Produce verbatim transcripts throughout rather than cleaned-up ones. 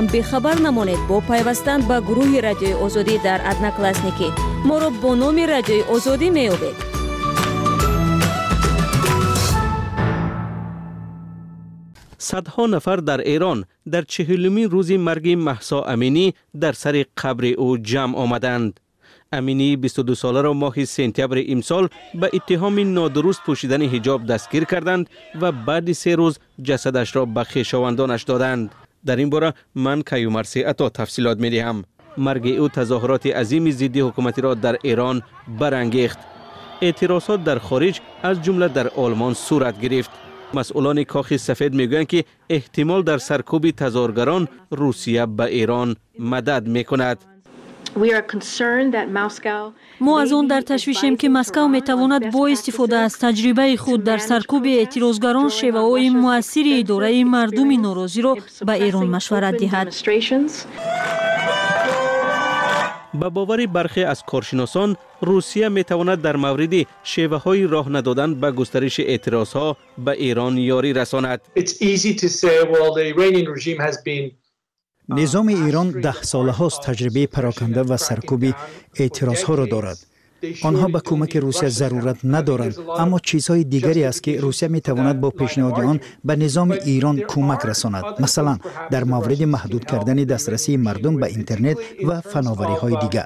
هم بیخبر نمانید با پیوستن به گروه رادیوی آزادی در ادناکلاسنیکی. ما را با نام رادیوی آزادی می‌یابید. صدها نفر در ایران در چهلمین روز مرگ مهسا امینی در سر قبر او جمع آمدند. امینی بیست و دو ساله را ماه سپتامبر امسال به اتهام نادرست پوشیدن حجاب دستگیر کردند و بعد سه روز جسدش را به خویشاوندانش دادند. در این باره من کیومرثی عطا تفصیلات می دهم. مرگ او تظاهرات عظیم ضد حکومتی را در ایران برانگیخت. اعتراضات در خارج از جمله در آلمان صورت گرفت. مسئولان کاخ سفید میگویند که احتمال در سرکوب تظاهرگران روسیه به ایران مدد میکند. ما از آن در تشویشیم که مسکو میتواند با استفاده از تجربه خود در سرکوب اعتراضگران شیوه‌های مؤثر اداره مردم ناراضی را به ایران مشورت دهد. با باور برخی از کارشناسان، روسیه میتواند در مورد شیوه‌های راه ندادن به گسترش اعتراضها به ایران یاری رساند. نظام ایران ده ساله هاست تجربه پراکنده و سرکوب اعتراض ها را دارد. آنها به کمک روسیه ضرورت ندارند، اما چیزهای دیگری است که روسیه می تواند با پیشنهاد آن به نظام ایران کمک رساند. مثلا در مورد محدود کردن دسترسی مردم به اینترنت و فناوری های دیگر.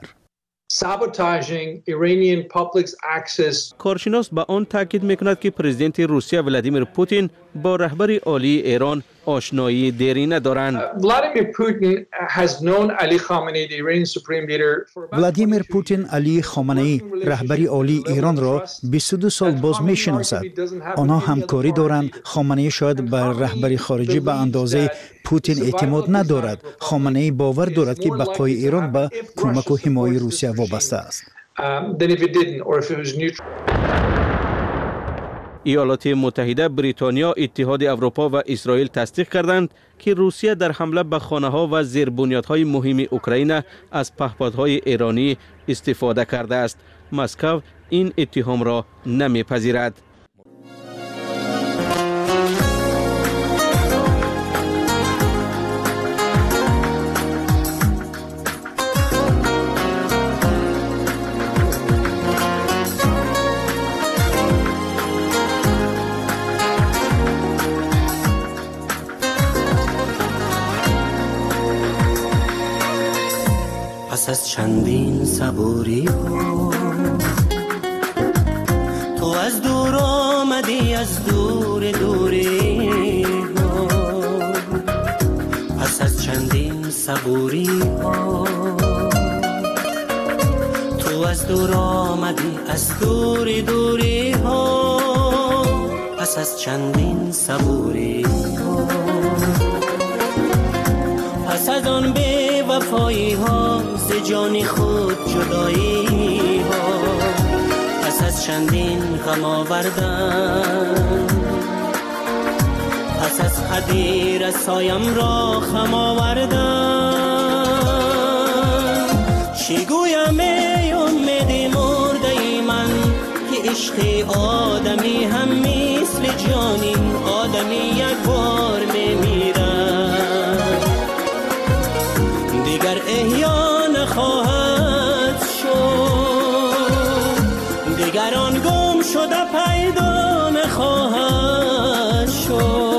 کارشناس به آن تاکید میکند که پرزیدنت روسیه ولادیمیر پوتین با رهبر عالی ایران آشنایی دیرینه دارند. ولادیمیر پوتین علی خامنه‌ای رهبر عالی ایران را بیست و دو سال باز میشناسد. آنها همکاری دارند. خامنه‌ای شاید بر رهبری خارجی به اندازه پوتین اعتماد ندارد. خامنه‌ای باور دارد که بقای ایران به کمک و حمایت روسیه وابسته است. ایالات متحده، بریتانیا، اتحاد اروپا و اسرائیل تصدیق کردند که روسیه در حمله به خانه‌ها و زیربنیادهای مهم اوکراین از پهپادهای ایرانی استفاده کرده است. مسکو این اتهام را نمیپذیرد. پس از چندین صبوری ها تو از دور آمدی، از دور دوری ها. پس از چندین صبوری ها تو از دور آمدی، از دور دوری ها. پس از چندین صبوری ها پس از آن بی وفایی ها ز جان خود جدایی ها. پس از چندین غم آوردن، پس از قدیر سایم را خم آوردن. چی گویم ای امید مرده ای من که عشق آدمی هم مثل جانی آدمی یک بار میمیرد، دیگر احیا نخواهد شد، دیگر آن گم شده پیدا نخواهد شد.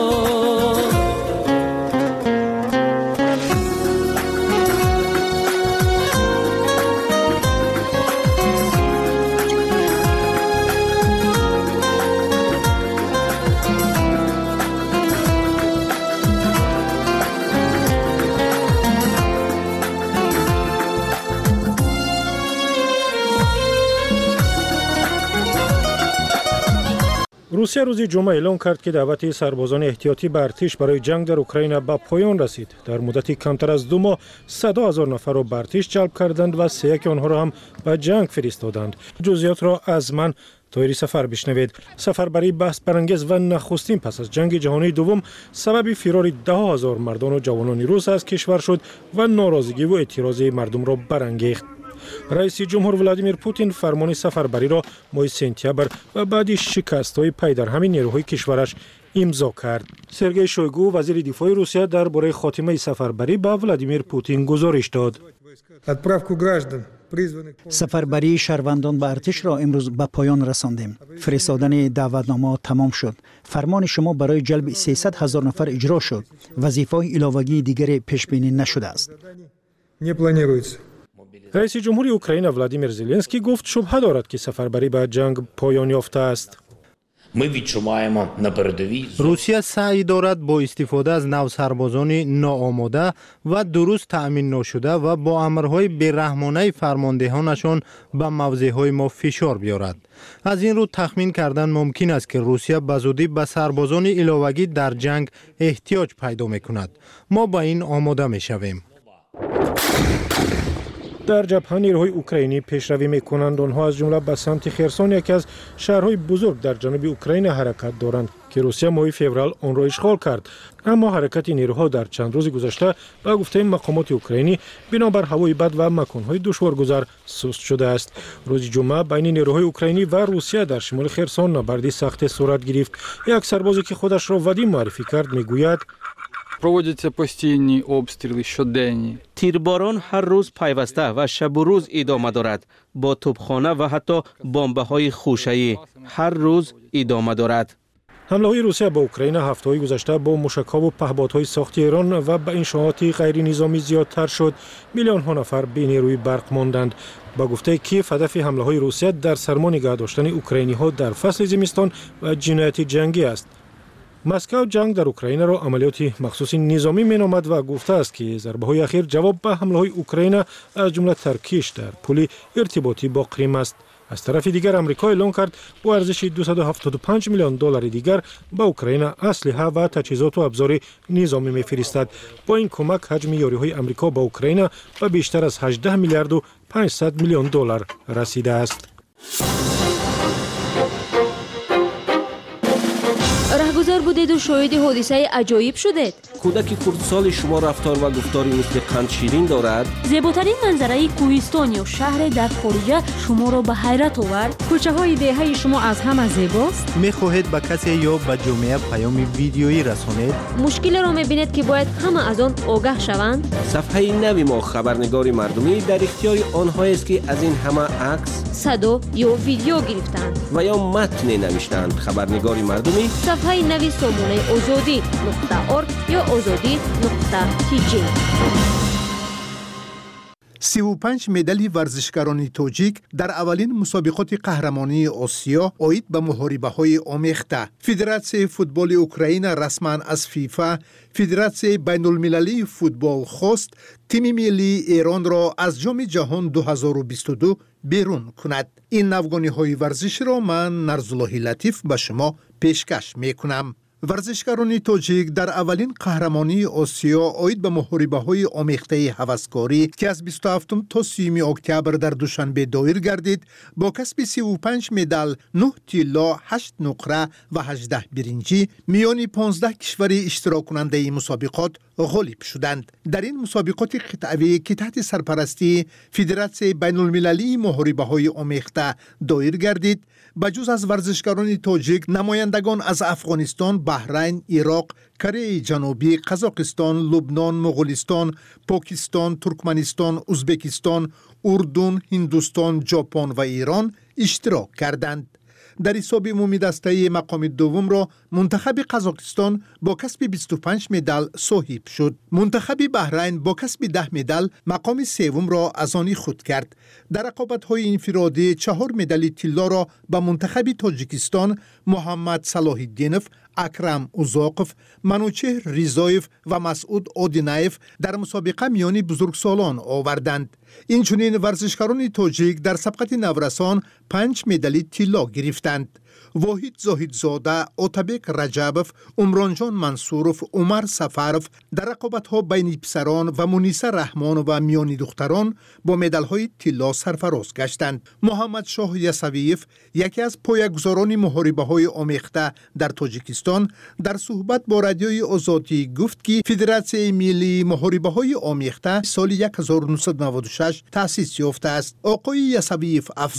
روسیه روز جمعه اعلام کرد که دعوت سربازان احتیاطی به ارتش برای جنگ در اوکراین به پایان رسید. در مدتی کمتر از دو ماه صد هزار نفر را به ارتش جلب کردند و سه یک آنها را هم به جنگ فرستادند. جزئیات را از من طاهری سفر بشنوید. سفربری بحث برانگیز و نخستین پس از جنگ جهانی دوم سبب فرار ده هزار مردان و جوانان روس از کشور شد و ناراضگی و اعتراض مردم را برانگیخت. رئیس جمهور ولادیمیر پوتین فرمان سفربری را ماه سپتامبر و بعد شکست‌های پی در همین نیروهای کشورش امضا کرد. سرگئی شویگو وزیر دفاع روسیه درباره خاتمه سفربری به ولادیمیر پوتین گزارش داد. سفربری شهروندان به ارتش را امروز به پایان رساندیم. فرستادن دعوتنامه تمام شد. فرمان شما برای جلب سیصد هزار نفر اجرا شد. وظیفه‌های علاوگی دیگری پیش بینی نشده است. رئیس جمهوری اوکراین ولادیمیر زلنسکی گفت شبهه دارد که سفربری به جنگ پایان یافته است. روسیه سعی دارد با استفاده از نوسربازان ناآماده و درست تأمین نشده و با امرهای بی‌رحمانه فرماندهانشان به موضعهای ما فشار بیارد. از این رو تخمین کردن ممکن است که روسیه بزودی به سربازان علاوگی در جنگ احتیاج پیدا می‌کند. ما با این آماده می‌شویم. در جبهه نیروهای اوکراینی پیشروی می‌کنند. آنها از جمله به سمت خرسون، یکی از شهرهای بزرگ در جنوب اوکراین حرکت دارند که روسیه ماه فوریه آن را اشغال کرد. اما حرکت نیروها در چند روز گذشته به گفته مقامات اوکراینی بنابر هوای بد و مکان‌های دشوارگذر سست شده است. روز جمعه بین نیروهای اوکراینی و روسیه در شمال خرسون نبردی سخت صورت گرفت. یک سربازی که خودش را ودیم معرفی کرد میگوید проводяться постійні обстріли щоденні. تیرباران هر روز پیوسته و شب و روز ادامه دارد با توپخانه و حتی بمب‌های خوشه‌ای هر روز ادامه دارد. حمله های روسیه به اوکراین هفته های گذشته با موشک‌ها و پهپادهای ساخت ایران و به انشاءات غیر نظامی زیادتر شد. میلیون ها نفر بی نیروی برق ماندند. با گفته کیف هدف حمله های روسیه در سرما نگه داشتن اوکراینی ها در فصل زمستان و جنایت جنگی است. مسکو جنگ در اوکراین را عملیات مخصوص نظامی مینامد و گفته است که ضربه های اخیر جواب به حمله های اوکراین از جمله ترکیش در پل ارتباطی با کریم است. از طرف دیگر آمریکا اعلام کرد با ارزش دویست و هفتاد و پنج میلیون دلار دیگر به اوکراین اسلحه و تجهیزات و ابزار نظامی میفرستد. با این کمک حجم یاریهای آمریکا به اوکراین به بیشتر از هجده میلیارد و پانصد میلیون دلار رسیده است. رهگذر بودید و شاهد حادثه عجایب شدید. کودک کردسال شما رفتار و گفتاری مثل قند شیرین دارد. زیباترین منظره کوهستان یا شهر در خارجه شما را به حیرت آورد. کوچه های دهه شما از همه زیباست. می‌خواهید به کسی یا به جامعه پیام ویدیویی رسانید؟ مشکل را می‌بینید که باید همه از آن آگاه شوند. صفحه نوی ما خبرنگار مردمی در اختیار آنها است که از این همه عکس، صدا یا ویدیو گرفتند و یا متن نوشتند. خبرنگار مردمی صفحه نوی سامانه آزادی نقطه ارگ یا آزادی نقطه تی جی. سی و پنج مدال ورزشکاران تاجیک در اولین مسابقات قهرمانی آسیا اوید به محاربه‌های آمیخته. فدراسیون فوتبال اوکراین رسما از فیفا، فدراسیون بین المللی فوتبال خواست تیم ملی ایران را از جام جهان دو هزار و بیست و دو بیرون کند. این نوگانی‌های ورزش را من نرزالله لطیف به شما پیشکش میکنم. ورزشکاران تاجیک در اولین قهرمانی آسیا اوید به محاربه‌های آمیخته هوسکاری که از بیست و هفتم تا سی اکتبر در دوشنبه دایر گردید با کسب سی و پنج مدال، نه طلا، هشت نقره و هجده برنجی میان پانزده کشور اشتراک کننده این مسابقات غالب شدند. در این مسابقات قطعی که تحت سرپرستی فدراسیون بین المللی محاربه‌های آمیخته دایر گردید، بجز از ورزشکاران تاجیک نمایندگان از افغانستان، بحرین، عراق، کره جنوبی، قزاقستان، لبنان، مغولستان، پاکستان، ترکمنستان، ازبکستان، اردن، هندوستان، ژاپن و ایران اشتراک کردند. در حساب عمومی دسته مقام دوم را منتخب قزاقستان با کسب بیست و پنج مدال صاحب شد. منتخب بحرین با کسب ده مدال مقام سوم را از آن خود کرد. در رقابت‌های انفرادی چهار مدال طلا را به منتخب تاجیکستان محمد صلاح الدینوف، اکرم اوزاقف، منوچهر ریزایف و مسعود آدینایف در مسابقه میان بزرگسالان آوردند. اینچنین ورزشکاران تاجیک در سبقت نورسان پنج مدال طلا گرفتند. واحد زاهدزاده، آتابک رجبوف، عمرانجان منصورف، عمر سفرف در رقابت‌ها بین پسران و منیسه رحمان و میان دختران با مدال‌های طلا سرفراز گشتند. محمد شاه یسویف، یکی از پایه‌گذاران محاربه‌های آمیخته در تاجیکستان، در صحبت با رادیوی آزادی گفت که فدراسیون ملی محاربه‌های آمیخته سال هزار و نهصد و نود و شش تأسیس یافته است. آقای یسویف افزود: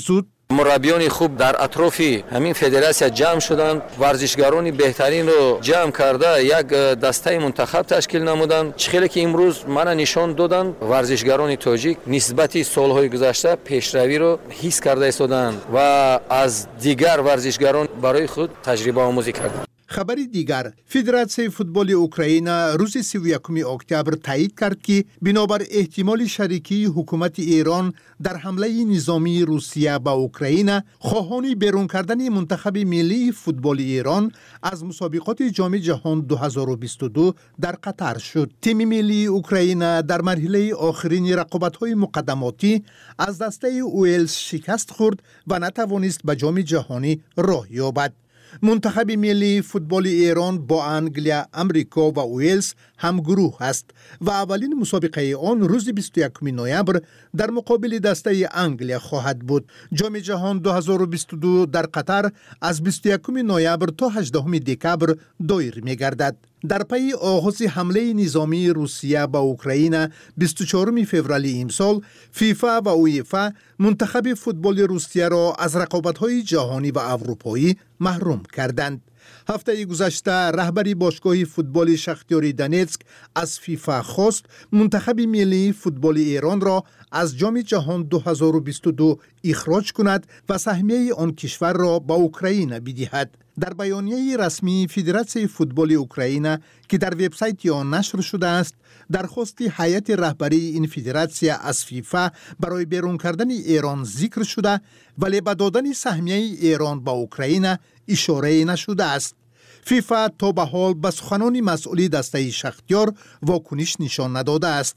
مربیان خوب در اطراف همین فدراسیون جمع شدند، ورزشکاران بهترین رو جمع کرده یک دسته منتخب تشکیل نمودند. چخیلی که امروز من نشان دادند ورزشکاران تاجیک نسبت سالهای گذشته پیشروی رو حس کرده ایستادند و از دیگر ورزشکاران برای خود تجربه آموزی کردند. خبری دیگر، فدراسیون فوتبال اوکراین روز سی و یکم اکتبر تایید کرد که بنابر احتمال شریکی حکومت ایران در حمله نظامی روسیه به اوکراین، خواهان بیرون کردن منتخب ملی فوتبال ایران از مسابقات جام جهان دو هزار و بیست و دو در قطر شد. تیم ملی اوکراین در مرحله آخرین رقابت‌های مقدماتی از دسته ویلز شکست خورد و نتوانست به جام جهانی راه یابد. منتخب ملی فوتبال ایران با انگلیا، امریکا و ویلز هم گروه است و اولین مسابقه آن روز بیست و یکم نوامبر در مقابل دسته انگلیا خواهد بود. جام جهان دو هزار و بیست و دو در قطر از بیست و یکم نوامبر تا هجدهم دکبر دایر می‌گردد. در پی آغاز حمله نظامی روسیه به اوکراین بیست و چهارم فوریه امسال، فیفا و اویفا منتخب فوتبال روسیه را از رقابت‌های جهانی و اروپایی محروم کردند. هفته گذشته رهبری باشگاه فوتبال شختیار دونتسک از فیفا خواست منتخب ملی فوتبال ایران را از جام جهان دو هزار و بیست و دو اخراج کند و سهمیه آن کشور را به اوکراین بدهد. در بیانیه رسمی فدراسیون فوتبال اوکراین که در وبسایت آن نشر شده است، درخواست هیئت رهبری این فدراسیون از فیفا برای بیرون کردن ایران ذکر شده، ولی به دادن سهمیه ایران به اوکراین اشاره نشده است. فیفا تا به حال به سخنان مسئولی دسته شختیار واکنش نشان نداده است.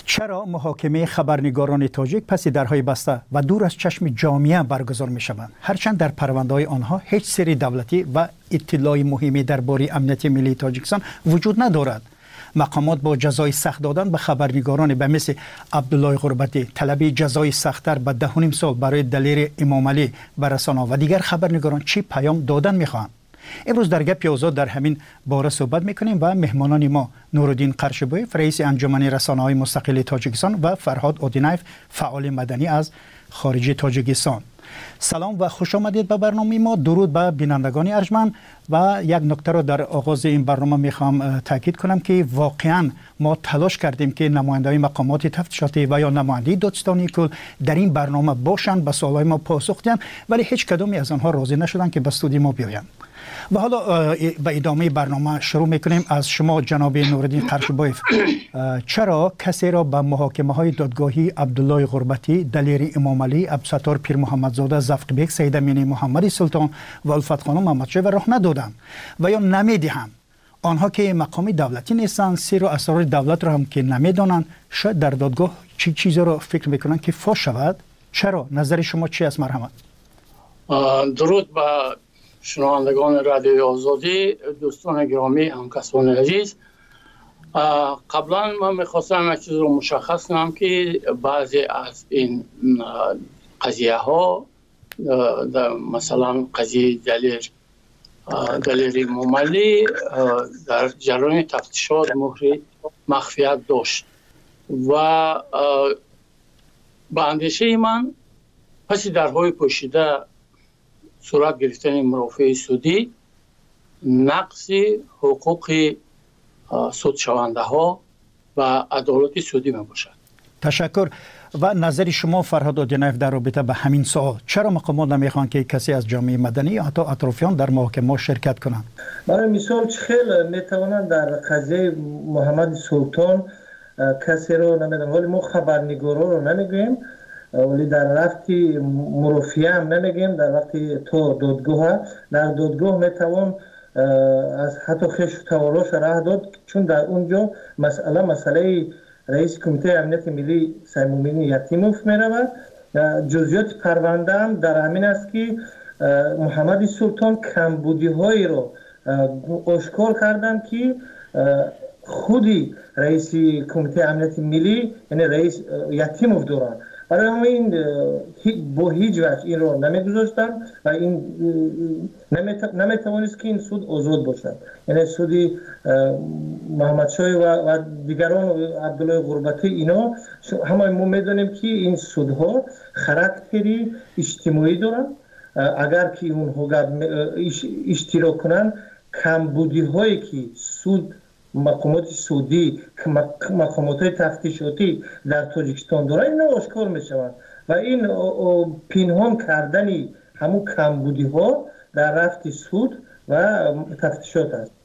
چرا محاکمه خبرنگاران تاجیک پس درهای بسته و دور از چشم جامعه برگزار می شوند؟ هرچند در پرونده‌های آنها هیچ سری دولتی و اطلاع مهمی درباره امنیت ملی تاجیکستان وجود ندارد. مقامات با جزای سخت دادن به خبرنگاران به مثل عبدالله غربتی، طلب جزای سخت‌تر به ده و نیم سال برای دلیر امام علی به رسانه‌ها و دیگر خبرنگاران چی پیام دادن می‌خواهند؟ امروز در گپ آزاد در همین باره صحبت میکنیم و مهمانان ما نورالدین قرشبویف رئیس انجمن رسانه‌های مستقل تاجیکستان و فرهاد اودینایف فعال مدنی از خارج تاجیکستان. سلام و خوش آمدید به برنامه ما. درود به بینندگان ارجمند و یک نکته را در آغاز این برنامه میخوام تاکید کنم که واقعا ما تلاش کردیم که نماینده‌های مقامات تفتیشاتی و یا نماینده دادستانی کل در این برنامه باشند، به سوالای ما پاسخ دهند، ولی هیچ کدومی از آنها راضی نشدند که به استودیو ما بیایند. و حالا به ادامه برنامه شروع میکنیم. از شما جناب نورالدین قرشبویف، چرا کسی را به محاکمه های دادگاهی عبدالله غربتی، دلیر امام علی، عبدالستار پیر محمدزاده، زفق بیگ، سید امینی محمدی سلطان و الفت خانم محمدشاه راه ندادند و یا نمیدهند؟ آنها که مقامی دولتی نیستند، سیر و اسرار دولت را هم که نمیدانند، شاید در دادگاه چی چیزی را فکر میکنند که فاش شود؟ چرا؟ نظر شما چی است؟ مرحمت. درود با شنوندگان رادیوی آزادی، دوستان گرامی، همکسان عزیز. قبلا من میخواستم یک چیز رو مشخص کنم که بعضی از این قضیه ها، مثلا قضیه دلیر دلیر امام علی در جریان تفتیشات مهر مخفیت داشت و به اندیشه من پس درهای پوشیده صورت گرفتن مرافع سودی، نقض حقوق سود شونده ها و عدالت سودی می باشد. تشکر. و نظر شما فرهاد اودینایف در رابطه به همین سوال، چرا مقامات نمیخوان که کسی از جامعه مدنی یا حتی اطرافیان در محاکمه شرکت کنند؟ برای مثال خیلی میتوانند در قضیه محمد سلطان کسی رو نمیدونم، ولی ما خبرنگارا رو نمیگوییم، ولی در وقتی مرافعه هم نمیگیم، در وقتی تو دادگاه در دادگاه میتوان از حتی خش و توالاش راه داد، چون در اونجا مسئله مسئله رئیس کمیته امنیت ملی سیمومین یتیموف میرود. جزئیات پرونده هم در همین است که محمد سلطان کمبودی هایی رو آشکار کردن که خودی رئیس کمیته امنیت ملی یعنی رئیس یتیموف دارن. برای همین با هیچ وجه این رو نمیگذاشتن و این نمیتوانست که این سود آزاد باشد. یعنی سودی محمدشاه و دیگران عبدالله غربتی اینا همه ما میدونیم که این سودها خاراکتری اجتماعی دارن. اگر که اونها اشتراک کنن، کمبودی هایی که سود مقامات سودی، مقامات تفتیشاتی در تاجیکستان داره، این آشکار می شوند و این پنهان کردن همون کمبودی ها در رفت سود و تفتیشات است.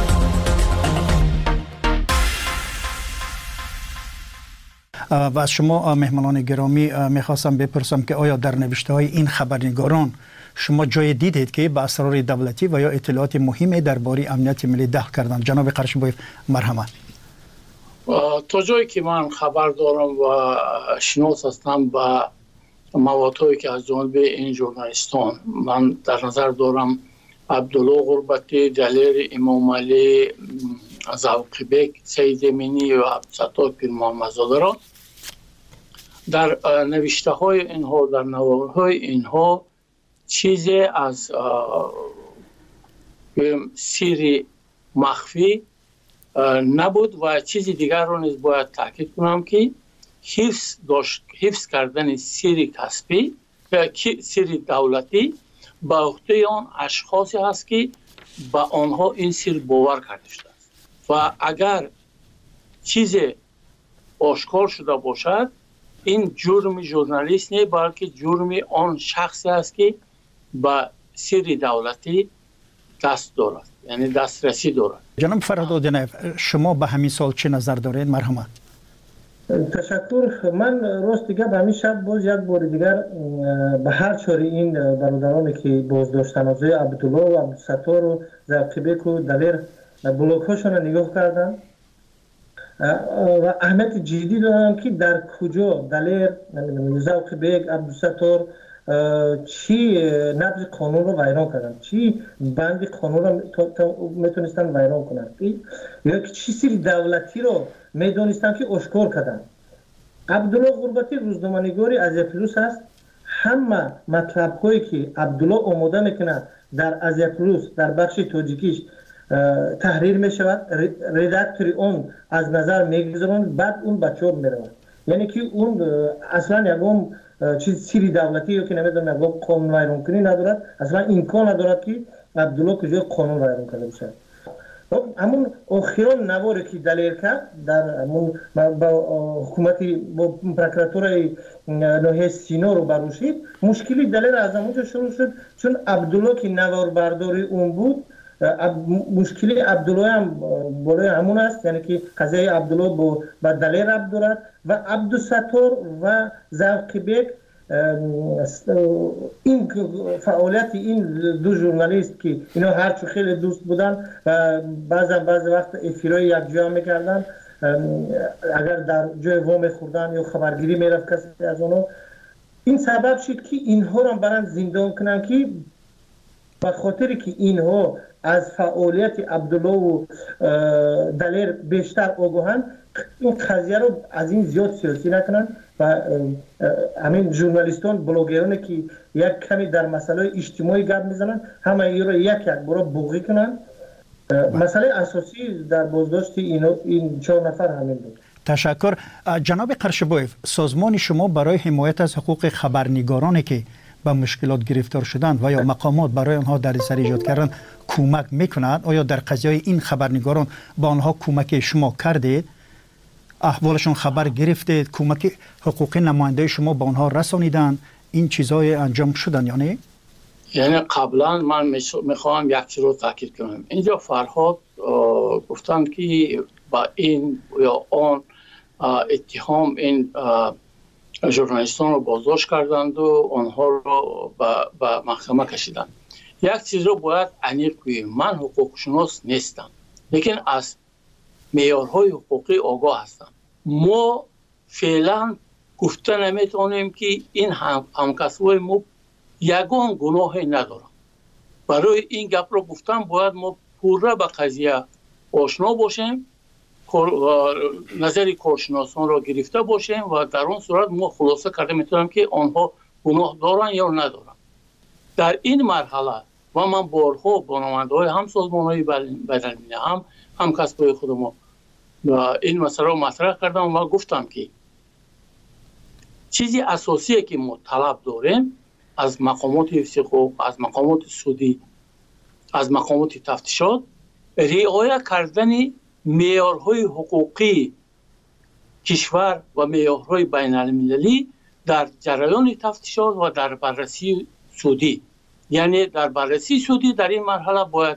و از شما مهمانان گرامی میخواستم بپرسم که آیا در نوشته های این خبرنگاران شما جای دیدید که به اسرار دولتی و یا اطلاعات مهمی درباره امنیت ملی دخل کردن؟ جناب قرشبویف، مرحمت. تا جایی که من خبر دارم و شناس هستم با موادهایی که از جانب این ژورنالیستان، من در نظر دارم عبدالله غربتی، دلیر امام علی، زفق بیگ، سید امینی و عبدالستار پیر محمدزاده را در نوشته های اینها، در نوار های اینها چیزی از سری مخفی نبود و چیزی دیگر رو نیز باید تاکید کنم که حفظ داشت حفظ کردن سری کسبی و سری دولتی به عهده آن اشخاصی هست که به آنها این سر باور کرده شده است و اگر چیزی آشکار شده باشد، این جرم ژورنالیست نه بلکه جرم آن شخصی است که به سری دولتی دست دارد، یعنی دسترسی دارد. جناب فرهاد اودینایف، شما به همین سال چه نظر دارید؟ مرحمت. تشکر. من راست دیگه به همین شب باز یک بار دیگر به هر چاری این برادرانی که بازداشتن از عبدالله و عبدالستار و زفق بیگ و دلیر بلاک هاشون نگاه کردن و اهمیت جدی دارن که در کجا دلیر نمیدونم ذوق بیگ عبدالستار چی نبض قانون رو ویران کردن، چی بند قانون رو میتونستن ویران کنن یا چی سری دولتی رو میدونستن که اشکار کردن. عبدالله غربتی روزنامه‌نگاری از پلوس هست. همه مطلب هایی که عبدالله آماده میکنه در ازیا پلوس در بخش تاجیکیش تحریر می شود، ردکتوری اون از نظر میگذارن، بعد اون بچه ها میرون. یعنی که اون اصلا یکم چیز سری دولتی یا که نمیدونم یکم قانون ویران کنی ندارد، اصلا امکان ندارد که عبدالله کجای قانون ویران کرده بشه. همون آخران نواری که دلیر کرد در همون با حکومتی با پروکراتور ناحیه سینا رو بروشید، مشکلی دلیر از همونجا شروع شد چون عبدالله که نوار برداری اون بود. مشکلی عبدالله هم بالای همون است، یعنی که قضیه عبدالله با, با دلیر عبدالله و عبدالستار و ذوق بیگ این فعالیت این دو ژورنالیست که اینا هرچو خیلی دوست بودن و بعضا بعض وقت افیرای یک جا میکردن، اگر در جای وام خوردن یا خبرگیری میرفت کسی از اونو، این سبب شد که اینها را برند زندان کنن که به خاطر که اینها از فعالیت عبدالله و دلیر بیشتر آگاهند، این قضیه رو از این زیاد سیاسی نکنن و همین ژورنالیستان بلاگرانی که یک کمی در مسئله اجتماعی گپ میزنن همه ای رو یک یک برای بوغی کنن. مسئله اساسی در بازداشت این چهار نفر همین بود. تشکر. جناب قرشبویف، سازمان شما برای حمایت از حقوق خبرنگارانی که به مشکلات گرفتار شدند و یا مقامات برای آنها دردسر ایجاد کردن کمک میکنند؟ آیا در قضیه این خبرنگاران با آنها کمک شما کردید؟ احوالشون خبر گرفتید؟ کمک حقوقی نماینده شما با آنها رسانیدن؟ این چیزای انجام شدن یا نه؟ یعنی قبلا من میخوام یک چیز رو تاکید کنم. اینجا فرهاد گفتند که با این یا آن اتهام این ژورنالیستان رو بازداشت کردند و آنها رو به محکمه کشیدند. یک چیز رو باید عمیق کنیم. من حقوق شناس نیستم، لیکن از معیارهای حقوقی آگاه هستم. ما فعلا گفته نمیتونیم که این هم همکسای ما یگان گناهی ندارن. برای این گپ رو گفتم باید ما پوره به قضیه آشنا باشیم، نظر کارشناسان را گرفته باشیم و در اون صورت ما خلاصه کرده میتونم که آنها گناه دارن یا ندارن. در این مرحله و من بارها با نماینده های هم سازمان های بین‌المللی هم هم کسبای خود ما این مسئله رو مطرح کردم و گفتم که چیزی اساسیه که ما طلب داریم از مقامات حفظ حقوق، از مقامات سودی، از مقامات تفتیشات، رعایت کردن معیارهای حقوقی کشور و معیارهای بین‌المللی در جریان تفتیشات و در بررسی سودی. یعنی در بررسی سودی در این مرحله باید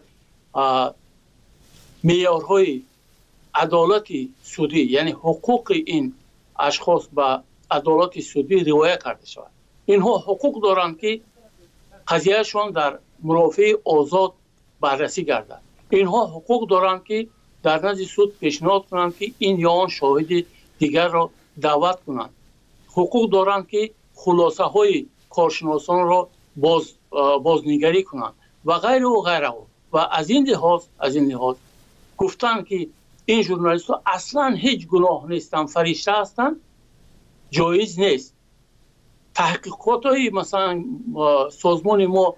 معیارهای عدالت سودی، یعنی حقوق این اشخاص به عدالت سودی رعایت کرده شود. اینها حقوق دارند که قضیهشون در مرافع آزاد بررسی گردد. اینها حقوق دارند که در نزد سود پیشنهاد کنند که این یا آن شاهد دیگر را دعوت کنند. حقوق دارند که خلاصه های کارشناسان را باز بازنگری کنند و غیره و غیره. و از این لحاظ از این لحاظ گفتن که این ژورنالیست ها اصلا هیچ گناه نیستن، فریشته هستند، جایز نیست. تحقیقات های مثلا سازمان ما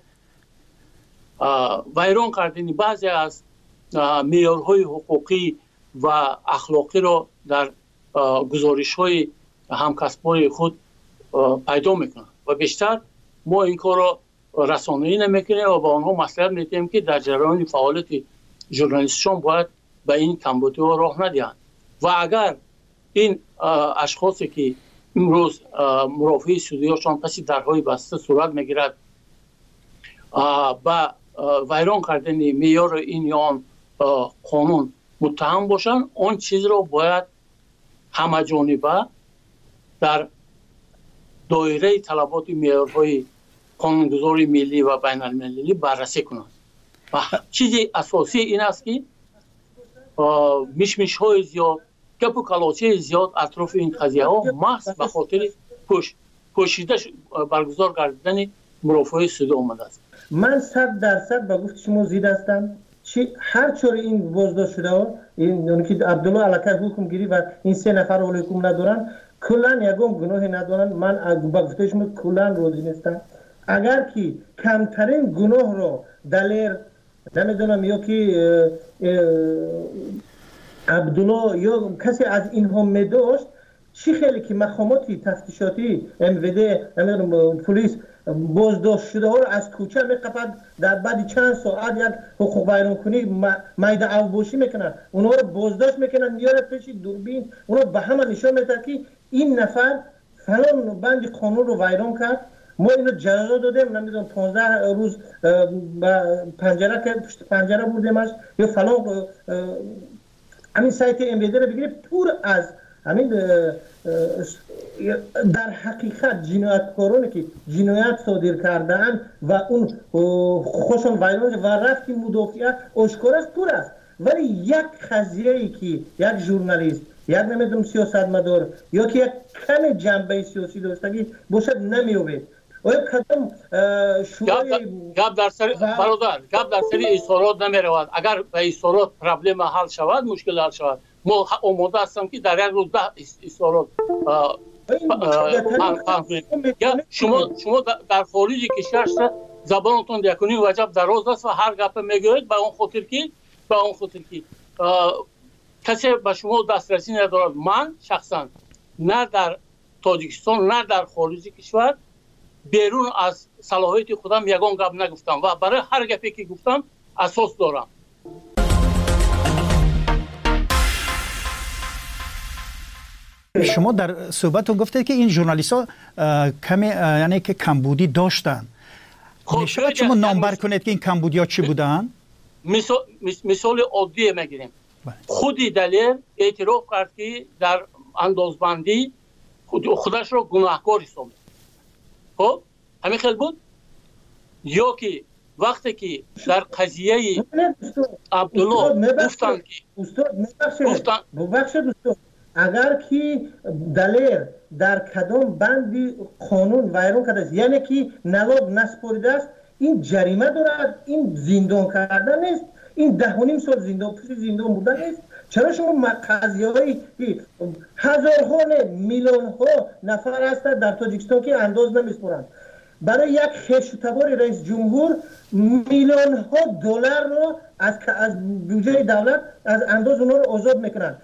ویران کردن بعضی از معیارهای حقوقی و اخلاقی را در گزارش های همکسبای خود پیدا میکنند و بیشتر ما این کار را رسانه‌ای نمیکنیم و با آنها مصلحت میدیم که در جریان فعالیت ژورنالیستشان باید به این کمبودی ها راه ندهند. و اگر این اشخاصی که امروز مرافع سودی‌هاشان پس درهای بسته صورت میگیرد با ویران کردن معیار این یا آن قانون متهم باشند، آن چیز را باید همه جانبه در دایره طلبات معیارهای قانونگذاری ملی و بین المللی بررسی کنند. و چیزی اساسی این است که میشمیش های زیاد گپ و کلاچه زیاد اطراف این قضیه ها محض به خاطر پوش پوشیده برگزار کردن مرافعه سوده اومده است. من صد درصد با گفت شما زید هستم. چی هر چور این بازداشت شده ها این اون که عبدالله علاکه حکم گیری و این سه نفر ولی حکم ندارن کلان یگم گناه ندارن. من با گفته شما کلان روزی نیستم. اگر که کمترین گناه رو دلیر نمیدونم یا که عبدالله یا کسی از اینها میداشت چی خیلی که مقامات تفتیشاتی ام وی دی نمیدونم پلیس بازداشت شده ها رو از کوچه میقپد در بعد چند ساعت یک حقوق ویرانکنی میده اوباشی میکنن اونها رو بازداشت میکنن میاره پیش دوربین اونها به همه نشان میده که این نفر فلان بند قانون رو ویران کرد. ما اینو جزا دادیم نمیدونم پانزده روز پنجره که پشت پنجره بردیمش یا فلان همین سایت ام وی دی رو بگیره پر از همین در حقیقت جنایتکارانی که جنایت صادر کردن و اون خوشون ویران و رفتی مدافعه آشکار است پر است. ولی یک قضیه ای که یک ژورنالیست یک نمیدونم سیاستمدار یا که یک کم جنبه سیاسی داشتگی باشد نمیوید. آیا کدام شورای گپ در سر برادر گپ در سر اصالات نمیرود. اگر به اصالات پرابلم حل شود مشکل حل شود ما آماده هستم که در یک روز ده اصالات شما شما در خارج کشور زبانتون یکنی وجب دراز است و هر گپ میگوید به اون خاطر که به اون خاطر که کسی به شما دسترسی ندارد. من شخصا نه در تاجیکستان نه در خارج کشور بیرون از صلاحیت خودم یگان گپ نگفتم و برای هر گپی که گفتم اساس دارم. شما در صحبتتون گفتید که این ژورنالیست ها کمی یعنی که کمبودی داشتن. میشه شما نامبر کنید که این کمبودی ها چی بودن؟ مثال مثال عادی میگیریم. خودی دلیر اعتراف کرد که در اندازبندی خود خودش رو گناهکار حساب کرد. خب همین خیلی بود یا که وقتی که در قضیه عبدالله گفتن که استاد ببخشید استاد اگر که دلیر در کدام بندی قانون ویران کرده است یعنی که نلاب نسپریده است این جریمه دارد این زندان کردن نیست این ده و نیم سال زندان پس زندان بودن نیست. چرا شما قضیه هایی که هزارها میلیون ها نفر هستند در تاجیکستان که انداز نمیسپرند برای یک خشتبار رئیس جمهور میلیون ها دلار رو از از بودجه دولت از انداز اونها رو آزاد میکنند.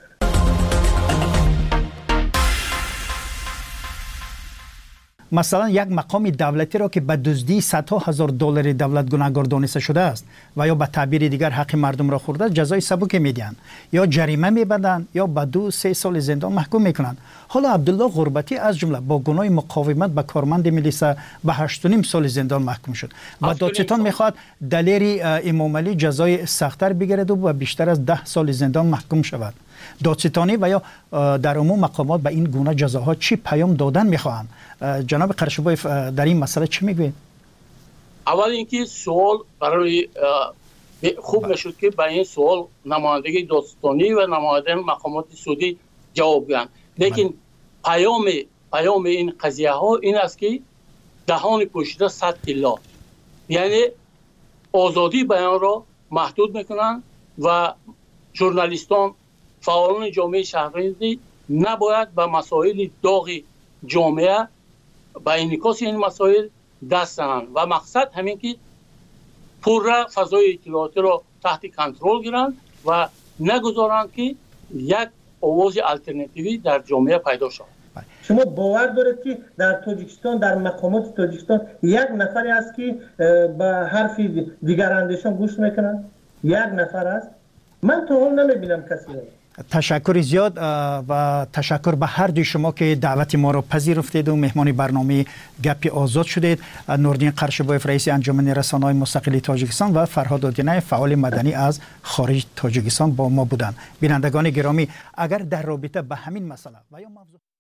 مثلا یک مقام دولتی را که به دزدی صدها هزار دلار دولت گناهکار دانسته شده است و یا به تعبیر دیگر حق مردم را خورده جزای سبک میدن یا جریمه میبندند یا به دو سه سال زندان محکوم میکنند. حالا عبدالله غربتی از جمله با گناه مقاومت به کارمند ملیسا به هشت و نیم سال زندان محکوم شد و دادستان میخواد دلیر امام علی جزای سختتر بگیرد و بیشتر از ده سال زندان محکوم شود. دادستانی و یا در عموم مقامات به این گونه جزاها چی پیام دادن میخواهند؟ جناب قرشبایف در این مسئله چی میگوید؟ اول اینکه سوال برای خوب نشد که به این سوال نمایندگی دادستانی و نماینده مقامات سعودی جواب دهند. لیکن پیام پیام این قضیه ها این است که دهان پوشیده صد تلا یعنی آزادی بیان را محدود میکنند و ژورنالیستان فعالان جامعه شهروندی نباید به مسائل داغ جامعه با انعکاس این مسائل دست زنند و مقصد همین که پورا فضای اطلاعاتی را تحت کنترل گیرند و نگذارند که یک آواز الटरनेटिवی در جامعه پیدا شود. شما باور دارید که در تاجیکستان در مقامات تاجیکستان یک نفری است که به حرف دیگر اندیشان گوش میکنند؟ یک نفر است؟ من تا حال نمیبینم کسی را. تشکر زیاد و تشکر به هر دوی شما که دعوت ما را پذیرفتید و مهمان برنامه گپ آزاد شدید. نوردین قرشبایف رئیس انجمن رسانه‌های مستقل تاجیکستان و فرهاد آدینه فعال مدنی از خارج تاجیکستان با ما بودند. بینندگان گرامی اگر در رابطه به همین مسئله و یا موضوع